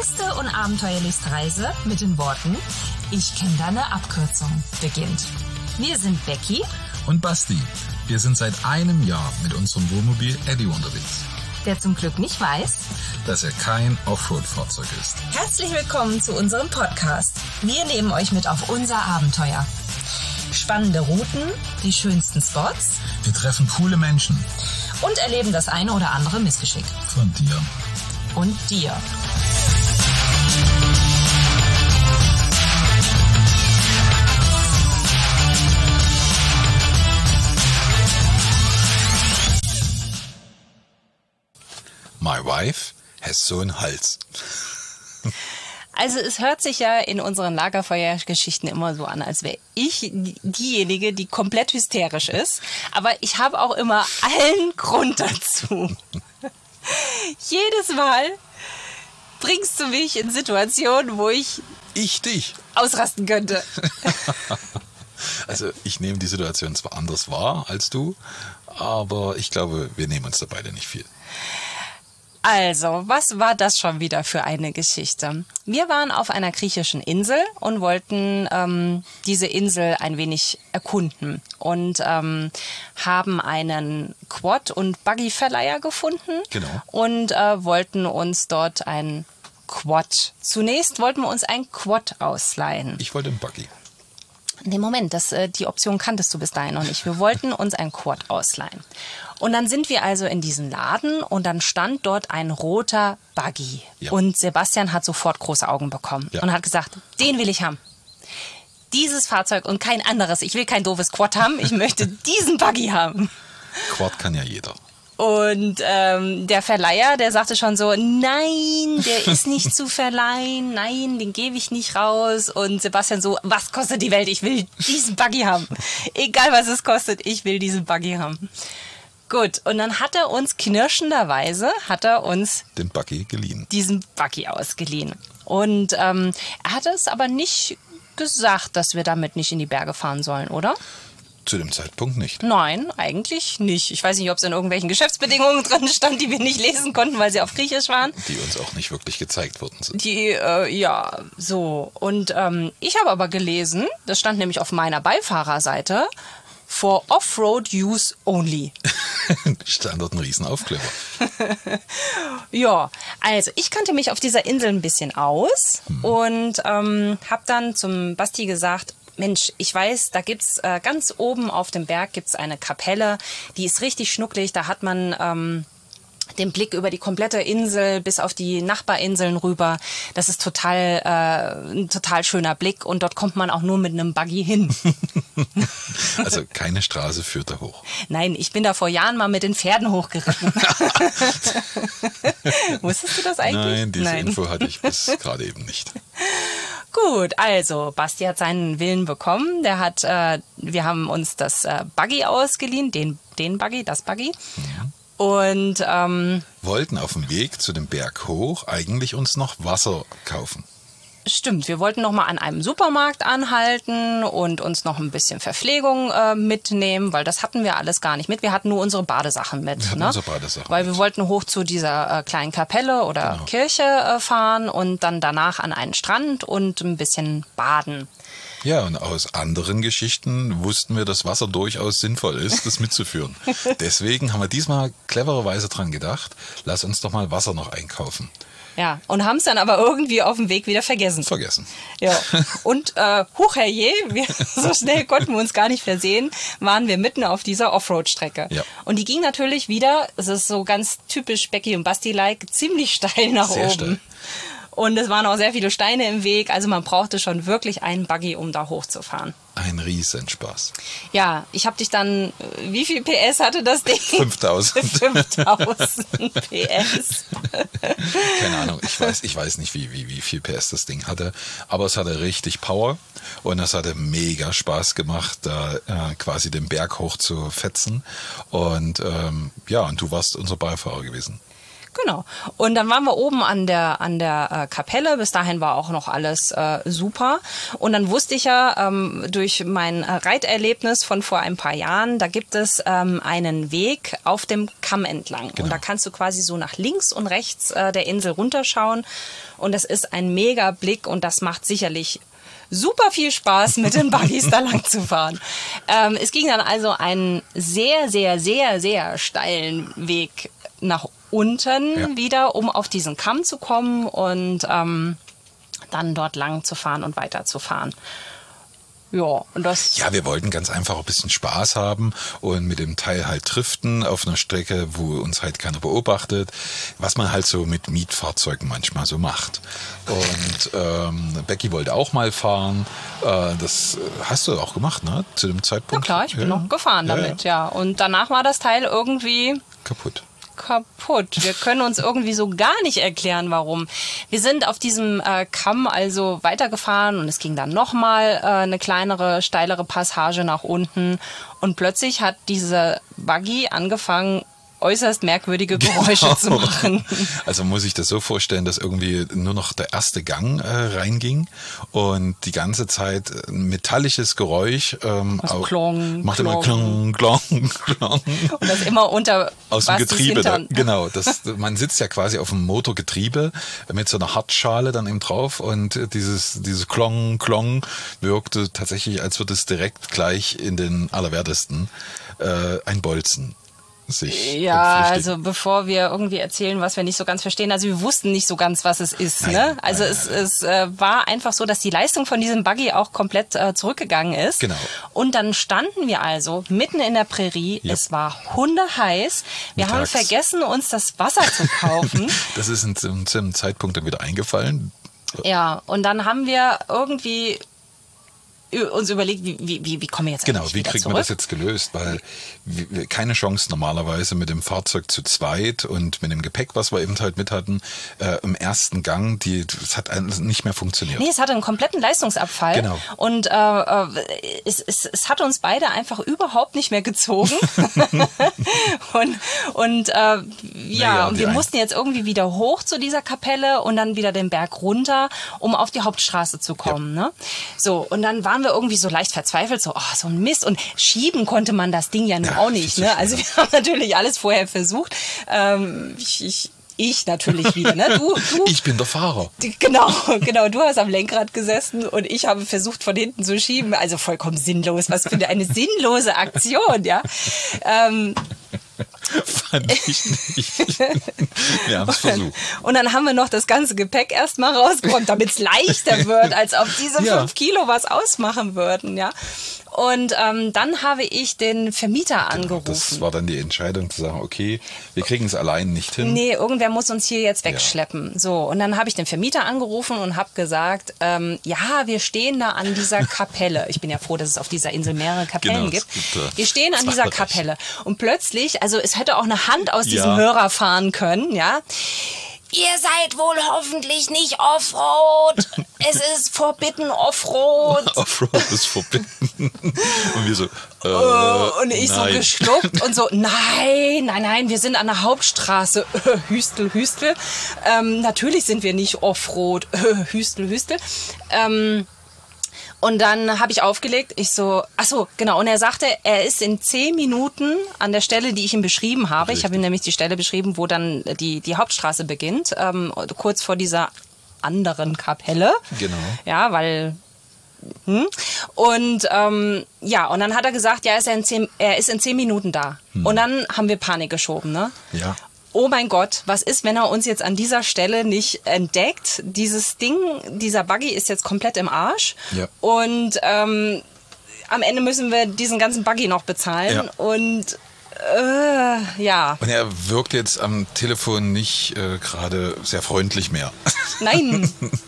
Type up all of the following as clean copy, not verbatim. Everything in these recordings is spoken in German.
längste und abenteuerlichste Reise mit den Worten Ich kenne deine Abkürzung beginnt. Wir sind Becky und Basti. Wir sind seit einem Jahr mit unserem Wohnmobil Eddie unterwegs, der zum Glück nicht weiß, dass er kein Offroad-Fahrzeug ist. Herzlich willkommen zu unserem Podcast. Wir nehmen euch mit auf unser Abenteuer. Spannende Routen, die schönsten Spots. Wir treffen coole Menschen. Und erleben das eine oder andere Missgeschick. Von dir. Und dir. My wife has so einen Hals. Also es hört sich ja in unseren Lagerfeuergeschichten immer so an, als wäre ich diejenige, die komplett hysterisch ist. Aber ich habe auch immer allen Grund dazu. Jedes Mal bringst du mich in Situationen, wo ich dich ausrasten könnte. Also ich nehme die Situation zwar anders wahr als du, aber ich glaube, wir nehmen uns da beide nicht viel. Also, was war das schon wieder für eine Geschichte? Wir waren auf einer griechischen Insel und wollten diese Insel ein wenig erkunden und haben einen Quad- und Buggy-Verleiher gefunden. Genau. Und wollten uns dort ein Quad. Zunächst wollten wir uns ein Quad ausleihen. Ich wollte einen Buggy. Nee, Moment, die Option kanntest du bis dahin noch nicht. Wir wollten uns ein Quad ausleihen. Und dann sind wir also in diesen Laden und dann stand dort ein roter Buggy. Ja. Und Sebastian hat sofort große Augen bekommen und hat gesagt, den will ich haben. Dieses Fahrzeug und kein anderes. Ich will kein doofes Quad haben, ich möchte diesen Buggy haben. Quad kann ja jeder. Und der Verleiher, der sagte schon so, nein, der ist nicht zu verleihen, nein, den gebe ich nicht raus. Und Sebastian so, was kostet die Welt? Ich will diesen Buggy haben. Egal, was es kostet, ich will diesen Buggy haben. Gut, und dann hat er uns knirschenderweise, den Buggy geliehen. Diesen Buggy ausgeliehen. Und er hat es aber nicht gesagt, dass wir damit nicht in die Berge fahren sollen, oder? Zu dem Zeitpunkt nicht. Nein, eigentlich nicht. Ich weiß nicht, ob es in irgendwelchen Geschäftsbedingungen drin stand, die wir nicht lesen konnten, weil sie auf Griechisch waren. Die uns auch nicht wirklich gezeigt worden sind. Ja, so. Und ich habe aber gelesen, das stand nämlich auf meiner Beifahrerseite, for Offroad Use Only. Stand dort ein Riesenaufkleber. Ja, also ich kannte mich auf dieser Insel ein bisschen aus und habe dann zum Basti gesagt, Mensch, ich weiß, da gibt's ganz oben auf dem Berg gibt's eine Kapelle, die ist richtig schnucklig, da hat man den Blick über die komplette Insel bis auf die Nachbarinseln rüber. Das ist ein total schöner Blick und dort kommt man auch nur mit einem Buggy hin. Also keine Straße führt da hoch. Nein, ich bin da vor Jahren mal mit den Pferden hochgeritten. Wusstest du das eigentlich? Nein, diese Info hatte ich bis gerade eben nicht. Gut, also Basti hat seinen Willen bekommen. Wir haben uns das Buggy ausgeliehen, das Buggy. Mhm. Und wollten auf dem Weg zu dem Berg hoch eigentlich uns noch Wasser kaufen. Stimmt, wir wollten noch mal an einem Supermarkt anhalten und uns noch ein bisschen Verpflegung mitnehmen, weil das hatten wir alles gar nicht mit. Wir hatten nur unsere Badesachen mit. Weil wir wollten hoch zu dieser kleinen Kapelle oder Kirche fahren und dann danach an einen Strand und ein bisschen baden. Ja, und aus anderen Geschichten wussten wir, dass Wasser durchaus sinnvoll ist, das mitzuführen. Deswegen haben wir diesmal clevererweise dran gedacht, lass uns doch mal Wasser noch einkaufen. Ja, und haben es dann aber irgendwie auf dem Weg wieder vergessen. Ja, und huch herrje, so schnell konnten wir uns gar nicht versehen, waren wir mitten auf dieser Offroad-Strecke. Ja. Und die ging natürlich wieder, es ist so ganz typisch Becky und Basti-like, ziemlich steil nach Sehr oben. steil. Und es waren auch sehr viele Steine im Weg, also man brauchte schon wirklich einen Buggy, um da hochzufahren. Ein Riesenspaß. Ja, ich habe dich dann, wie viel PS hatte das Ding? 5000. 5000 PS. Keine Ahnung, ich weiß nicht, wie viel PS das Ding hatte, aber es hatte richtig Power und es hatte mega Spaß gemacht, da quasi den Berg hoch zu fetzen und und du warst unser Beifahrer gewesen. Genau. Und dann waren wir oben an der Kapelle. Bis dahin war auch noch alles super. Und dann wusste ich ja durch mein Reiterlebnis von vor ein paar Jahren, da gibt es einen Weg auf dem Kamm entlang. Genau. Und da kannst du quasi so nach links und rechts der Insel runterschauen. Und das ist ein mega Blick und das macht sicherlich super viel Spaß, mit den Buggies da lang zu fahren. Es ging dann also einen sehr, sehr, sehr, sehr steilen Weg nach unten wieder, um auf diesen Kamm zu kommen und dann dort lang zu fahren und weiterzufahren. Ja, und das. Ja, wir wollten ganz einfach ein bisschen Spaß haben und mit dem Teil halt driften auf einer Strecke, wo uns halt keiner beobachtet, was man halt so mit Mietfahrzeugen manchmal so macht. Und Becky wollte auch mal fahren. Das hast du auch gemacht, ne? Zu dem Zeitpunkt. Ja klar, ich bin noch gefahren damit, ja. Und danach war das Teil irgendwie kaputt. Wir können uns irgendwie so gar nicht erklären, warum. Wir sind auf diesem Kamm also weitergefahren und es ging dann nochmal eine kleinere, steilere Passage nach unten und plötzlich hat diese Buggy angefangen, äußerst merkwürdige Geräusche zu machen. Also muss ich das so vorstellen, dass irgendwie nur noch der erste Gang reinging und die ganze Zeit ein metallisches Geräusch also Klong, macht immer Klong, Klong, Klong. Und das immer unter aus dem Getriebe. Hintern. Genau, man sitzt ja quasi auf dem Motorgetriebe mit so einer Hartschale dann eben drauf und dieses Klong, Klong wirkte tatsächlich, als würde es direkt gleich in den Allerwertesten ein Bolzen sich also bevor wir irgendwie erzählen, was wir nicht so ganz verstehen, also wir wussten nicht so ganz, was es ist. Nein, Also es war einfach so, dass die Leistung von diesem Buggy auch komplett zurückgegangen ist. Genau. Und dann standen wir also mitten in der Prärie, es war hundeheiß, wir haben vergessen, uns das Wasser zu kaufen. Das ist zu einem Zeitpunkt dann wieder eingefallen. Ja, und dann haben wir irgendwie uns überlegt, wie kommen wir jetzt eigentlich wie kriegen wir das jetzt gelöst? Weil wir keine Chance normalerweise mit dem Fahrzeug zu zweit und mit dem Gepäck, was wir eben halt mit hatten, im ersten Gang, das hat nicht mehr funktioniert. Nee, es hatte einen kompletten Leistungsabfall. Genau. Und es hat uns beide einfach überhaupt nicht mehr gezogen. und wir mussten jetzt irgendwie wieder hoch zu dieser Kapelle und dann wieder den Berg runter, um auf die Hauptstraße zu kommen. Ja. Ne? So, und dann waren wir irgendwie so leicht verzweifelt, so ein Mist. Und schieben konnte man das Ding ja nun auch nicht. Ne? Also wir haben natürlich alles vorher versucht. Ich natürlich wieder, ne? Du. Ich bin der Fahrer. Genau. Du hast am Lenkrad gesessen und ich habe versucht, von hinten zu schieben. Also vollkommen sinnlos. Was für eine sinnlose Aktion, ja. Fand ich nicht. Wir haben es versucht. Und dann haben wir noch das ganze Gepäck erstmal rausgeräumt, damit es leichter wird, als ob diese 5 Kilo was ausmachen würden, ja. Und dann habe ich den Vermieter angerufen. Das war dann die Entscheidung zu sagen, okay, wir kriegen es allein nicht hin. Nee, irgendwer muss uns hier jetzt wegschleppen. Ja. So, und dann habe ich den Vermieter angerufen und habe gesagt, wir stehen da an dieser Kapelle. Ich bin ja froh, dass es auf dieser Insel mehrere Kapellen gibt. Wir stehen an dieser Kapelle. Und plötzlich, also es hätte auch eine Hand aus diesem Hörer fahren können, ja. Ihr seid wohl hoffentlich nicht Offroad. Es ist forbidden Offroad. Offroad ist forbidden. Und wir so, und ich so geschluckt und so, nein, wir sind an der Hauptstraße. Hüstel. Natürlich sind wir nicht Offroad. Hüstel. Und dann habe ich aufgelegt, ich so, genau. Und er sagte, er ist in 10 Minuten an der Stelle, die ich ihm beschrieben habe. Richtig. Ich habe ihm nämlich die Stelle beschrieben, wo dann die Hauptstraße beginnt, kurz vor dieser anderen Kapelle. Genau. Ja, weil... Und und dann hat er gesagt, er ist in 10 Minuten da. Und dann haben wir Panik geschoben, ne? Ja. Oh mein Gott, was ist, wenn er uns jetzt an dieser Stelle nicht entdeckt? Dieses Ding, dieser Buggy ist jetzt komplett im Arsch. Ja. Und am Ende müssen wir diesen ganzen Buggy noch bezahlen. Ja. Und Und er wirkt jetzt am Telefon nicht gerade sehr freundlich mehr. Nein.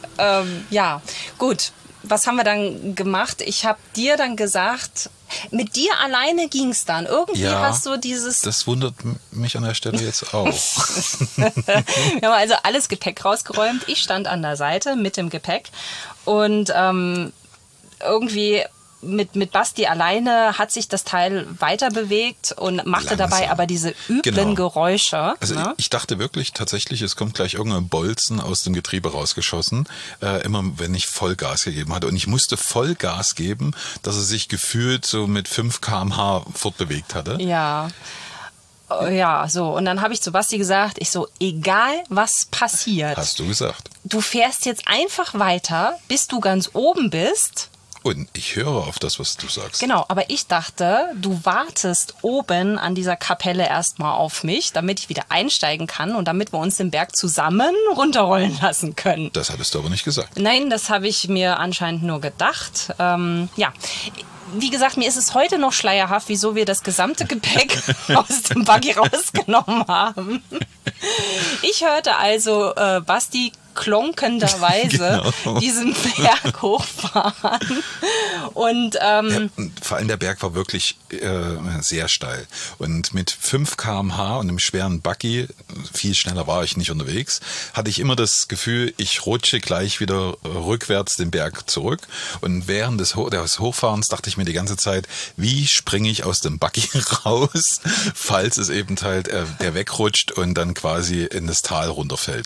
Gut. Was haben wir dann gemacht? Ich habe dir dann gesagt, mit dir alleine ging es dann. Irgendwie hast du dieses... Das wundert mich an der Stelle jetzt auch. Wir haben also alles Gepäck rausgeräumt. Ich stand an der Seite mit dem Gepäck und irgendwie mit Basti alleine hat sich das Teil weiter bewegt und machte Langsam. dabei aber diese üblen Geräusche. Also ne? ich dachte wirklich tatsächlich, es kommt gleich irgendein Bolzen aus dem Getriebe rausgeschossen, immer wenn ich Vollgas gegeben hatte. Und ich musste Vollgas geben, dass er sich gefühlt so mit 5 km/h fortbewegt hatte. Ja. Ja, so. Und dann habe ich zu Basti gesagt, egal was passiert, Hast du gesagt. du fährst jetzt einfach weiter, bis du ganz oben bist. Und ich höre auf das, was du sagst. Genau, aber ich dachte, du wartest oben an dieser Kapelle erstmal auf mich, damit ich wieder einsteigen kann und damit wir uns den Berg zusammen runterrollen lassen können. Das hattest du aber nicht gesagt. Nein, das habe ich mir anscheinend nur gedacht. Ja, wie gesagt, mir ist es heute noch schleierhaft, wieso wir das gesamte Gepäck aus dem Buggy rausgenommen haben. Ich hörte also Basti klonkenderweise diesen Berg hochfahren. Und vor allem der Berg war wirklich sehr steil. Und mit 5 km/h und einem schweren Buggy, viel schneller war ich nicht unterwegs, hatte ich immer das Gefühl, ich rutsche gleich wieder rückwärts den Berg zurück. Und während des Hochfahrens dachte ich mir die ganze Zeit, wie springe ich aus dem Buggy raus, falls es eben halt der wegrutscht und dann quasi in das Tal runterfällt.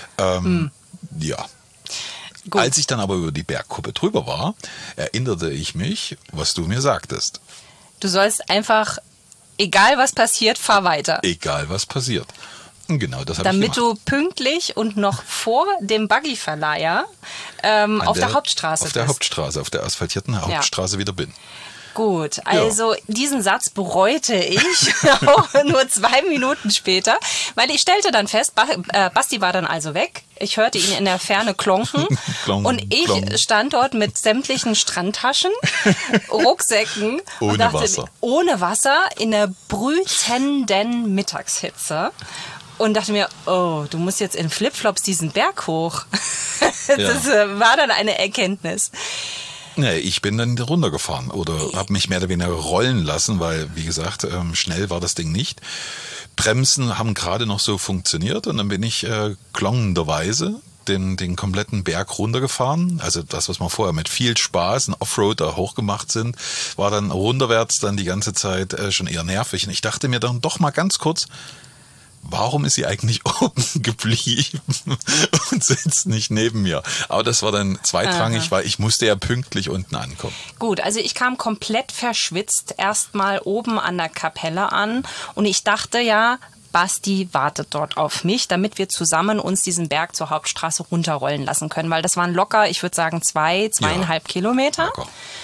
Ja. Gut. Als ich dann aber über die Bergkuppe drüber war, erinnerte ich mich, was du mir sagtest. Du sollst einfach, egal was passiert, fahr weiter. Egal was passiert. Und genau das habe ich Damit gemacht. du pünktlich und noch vor dem Buggyverleiher auf der Hauptstraße Auf der bist. Hauptstraße, auf der asphaltierten Hauptstraße wieder bin. Gut, also diesen Satz bereute ich auch nur 2 Minuten später, weil ich stellte dann fest, Basti war dann also weg. Ich hörte ihn in der Ferne klonken Klong, und ich klong. stand dort mit sämtlichen Strandtaschen, Rucksäcken Ohne und dachte, Wasser. ohne Wasser in der brütenden Mittagshitze. Und dachte mir, oh, du musst jetzt in Flipflops diesen Berg hoch. Das war dann eine Erkenntnis. Nee, ich bin dann runtergefahren oder habe mich mehr oder weniger rollen lassen, weil, wie gesagt, schnell war das Ding nicht. Bremsen haben gerade noch so funktioniert und dann bin ich klongenderweise den kompletten Berg runtergefahren. Also das, was wir vorher mit viel Spaß, ein Offroader hochgemacht sind, war dann runterwärts dann die ganze Zeit schon eher nervig. Und ich dachte mir dann doch mal ganz kurz, warum ist sie eigentlich oben geblieben und sitzt nicht neben mir? Aber das war dann zweitrangig, weil ich musste ja pünktlich unten ankommen. Gut, also ich kam komplett verschwitzt erstmal oben an der Kapelle an und ich dachte ja, Basti wartet dort auf mich, damit wir zusammen uns diesen Berg zur Hauptstraße runterrollen lassen können, weil das waren locker, ich würde sagen 2,5 Kilometer. Locker.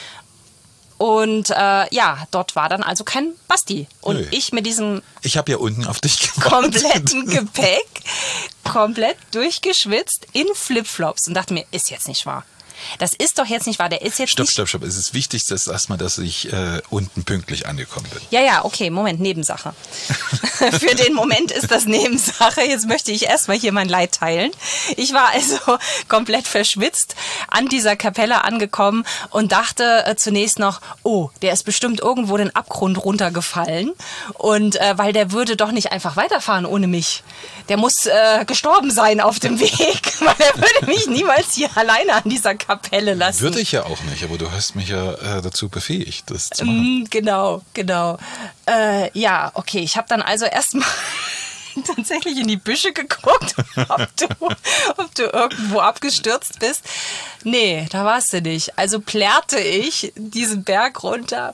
Und dort war dann also kein Basti. Und Nö. ich mit diesem Ich habe ja unten auf dich gewartet. kompletten Gepäck, komplett durchgeschwitzt in Flipflops und dachte mir, ist jetzt nicht wahr. Das ist doch jetzt nicht wahr. Der ist jetzt nicht... Stopp. Es ist wichtig, dass erstmal, dass ich unten pünktlich angekommen bin. Ja, okay, Moment, Nebensache. Für den Moment ist das Nebensache. Jetzt möchte ich erstmal hier mein Leid teilen. Ich war also komplett verschwitzt an dieser Kapelle angekommen und dachte zunächst noch, oh, der ist bestimmt irgendwo den Abgrund runtergefallen. Und weil der würde doch nicht einfach weiterfahren ohne mich. Der muss gestorben sein auf dem Weg, weil er würde mich niemals hier alleine an dieser Kapelle lassen. Würde ich ja auch nicht, aber du hast mich ja dazu befähigt, das zu machen. Genau. Ja, okay, ich habe dann also erstmal tatsächlich in die Büsche geguckt, ob du irgendwo abgestürzt bist. Nee, da warst du nicht. Also plärrte ich diesen Berg runter.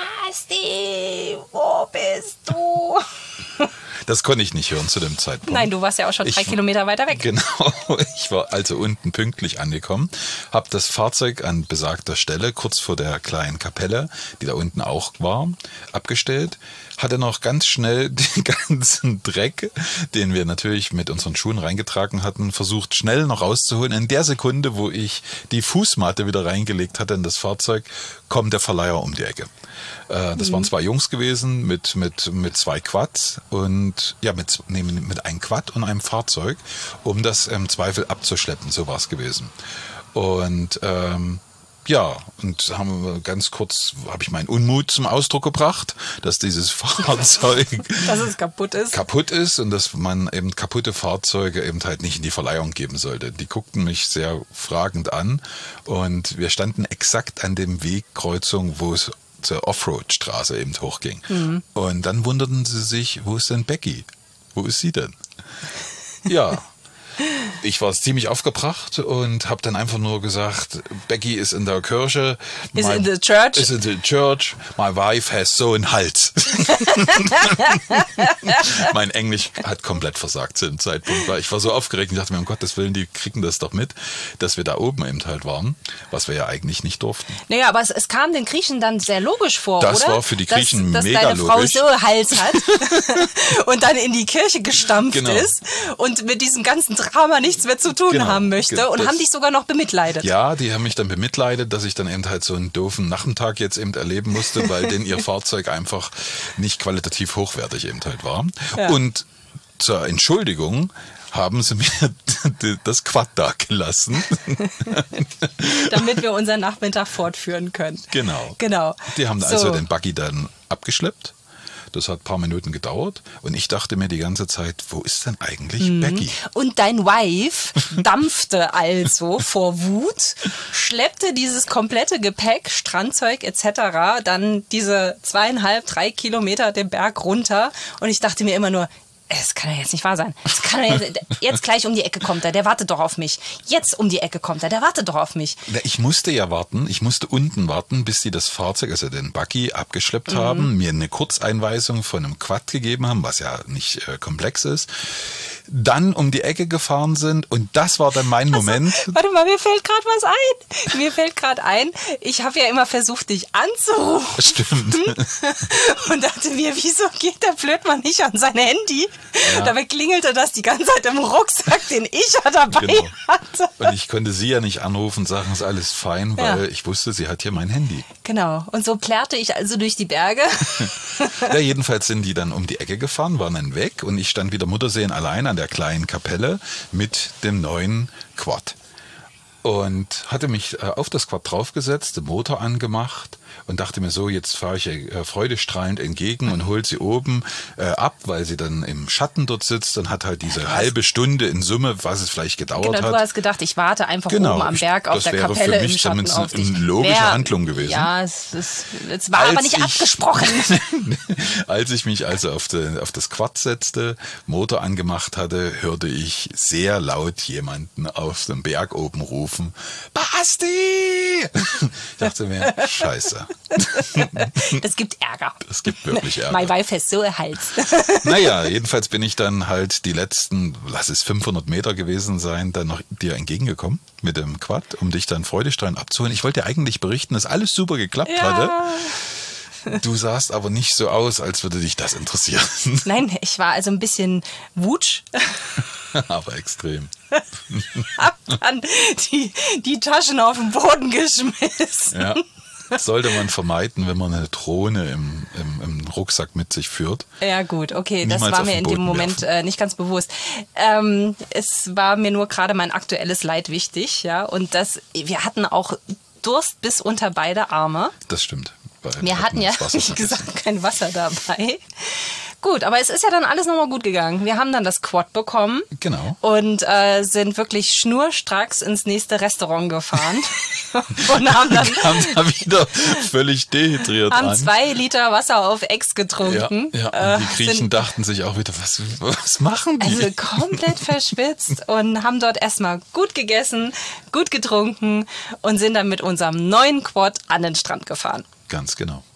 Basti, wo bist du? Das konnte ich nicht hören zu dem Zeitpunkt. Nein, du warst ja auch schon 3 Kilometer weiter weg. Genau, ich war also unten pünktlich angekommen, habe das Fahrzeug an besagter Stelle, kurz vor der kleinen Kapelle, die da unten auch war, abgestellt, hatte noch ganz schnell den ganzen Dreck, den wir natürlich mit unseren Schuhen reingetragen hatten, versucht schnell noch rauszuholen. In der Sekunde, wo ich die Fußmatte wieder reingelegt hatte in das Fahrzeug, kommt der Verleiher um die Ecke. Das waren 2 Jungs gewesen mit 2 Quads und mit einem Quad und einem Fahrzeug, um das im Zweifel abzuschleppen. So war es gewesen. Und Ja, und ganz kurz habe ich meinen Unmut zum Ausdruck gebracht, dass dieses Fahrzeug Dass es kaputt ist. Und dass man eben kaputte Fahrzeuge eben halt nicht in die Verleihung geben sollte. Die guckten mich sehr fragend an und wir standen exakt an dem Wegkreuzung, wo es zur Offroad-Straße eben hochging. Mhm. Und dann wunderten sie sich, wo ist denn Becky? Wo ist sie denn? Ja. Ich war ziemlich aufgebracht und habe dann einfach nur gesagt, Becky ist in der Kirche. Is in the church. Is in the church. My wife has so einen Hals. Mein Englisch hat komplett versagt zu dem Zeitpunkt, weil ich war so aufgeregt und dachte mir, um Gottes Willen, die kriegen das doch mit, dass wir da oben eben halt waren, was wir ja eigentlich nicht durften. Naja, aber es kam den Griechen dann sehr logisch vor, das oder? War für die Griechen dass mega deine logisch. Frau so Hals hat und dann in die Kirche gestampft ist und mit diesem ganzen Drama nichts mehr zu tun haben möchte und haben dich sogar noch bemitleidet. Ja, die haben mich dann bemitleidet, dass ich dann eben halt so einen doofen Nachmittag jetzt eben erleben musste, weil denn ihr Fahrzeug einfach nicht qualitativ hochwertig eben halt war. Ja. Und zur Entschuldigung haben sie mir das Quad da gelassen. Damit wir unseren Nachmittag fortführen können. Genau. Die haben also den Buggy dann abgeschleppt. Das hat ein paar Minuten gedauert und ich dachte mir die ganze Zeit, wo ist denn eigentlich Becky? Und dein Wife dampfte also vor Wut, schleppte dieses komplette Gepäck, Strandzeug etc. dann diese 2,5, 3 Kilometer den Berg runter und ich dachte mir immer nur, es kann ja jetzt nicht wahr sein. Jetzt gleich um die Ecke kommt er, der wartet doch auf mich. Jetzt um die Ecke kommt er, der wartet doch auf mich. Ich musste ja warten, ich musste unten warten, bis sie das Fahrzeug, also den Buggy, abgeschleppt haben, mir eine Kurzeinweisung von einem Quad gegeben haben, was ja nicht komplex ist, dann um die Ecke gefahren sind und das war dann mein Moment. Warte mal, mir fällt gerade was ein. Mir fällt gerade ein, ich habe ja immer versucht, dich anzurufen. Stimmt. Und dachte mir, wieso geht der Blödmann nicht an sein Handy? Ja. Dabei klingelte das die ganze Zeit im Rucksack, den ich ja dabei hatte. Und ich konnte sie ja nicht anrufen, sagen, ist alles fein, weil ich wusste, sie hat hier mein Handy. Genau. Und so plärrte ich also durch die Berge. Ja, jedenfalls sind die dann um die Ecke gefahren, waren dann weg und ich stand wieder Mutterseen allein an der kleinen Kapelle mit dem neuen Quad. Und hatte mich auf das Quad draufgesetzt, den Motor angemacht und dachte mir so, jetzt fahre ich ihr freudestrahlend entgegen und hol sie oben ab, weil sie dann im Schatten dort sitzt und hat halt diese halbe Stunde in Summe, was es vielleicht gedauert hat. Du hast gedacht, ich warte einfach oben am Berg auf der Kapelle im Schatten auf dich. Das wäre für mich eine logische Handlung gewesen. Ja, es war aber nicht abgesprochen. Als ich mich also auf das Quad setzte, Motor angemacht hatte, hörte ich sehr laut jemanden auf dem Berg oben rufen, Basti! Ich dachte mir, scheiße. Das gibt Ärger. Das gibt wirklich Ärger. My wife has so a Hals. Naja, jedenfalls bin ich dann halt die letzten, lass es 500 Meter gewesen sein, dann noch dir entgegengekommen mit dem Quad, um dich dann freudestrahlend abzuholen. Ich wollte dir eigentlich berichten, dass alles super geklappt hatte. Du sahst aber nicht so aus, als würde dich das interessieren. Nein, ich war also ein bisschen wutsch. Aber extrem. Hab dann die Taschen auf den Boden geschmissen. Ja. Das sollte man vermeiden, wenn man eine Drohne im Rucksack mit sich führt. Ja gut, okay, das war mir in dem Moment nicht ganz bewusst. Es war mir nur gerade mein aktuelles Leid wichtig, ja. Und wir hatten auch Durst bis unter beide Arme. Das stimmt. Wir hatten ja, wie gesagt, kein Wasser dabei. Gut, aber es ist ja dann alles nochmal gut gegangen. Wir haben dann das Quad bekommen. Genau. Und sind wirklich schnurstracks ins nächste Restaurant gefahren. Und haben dann kamen da wieder völlig dehydriert haben an. 2 Liter Wasser auf Ex getrunken. Ja. Und die Griechen dachten sich auch wieder, was machen die? Also komplett verschwitzt und haben dort erstmal gut gegessen, gut getrunken und sind dann mit unserem neuen Quad an den Strand gefahren. Ganz genau.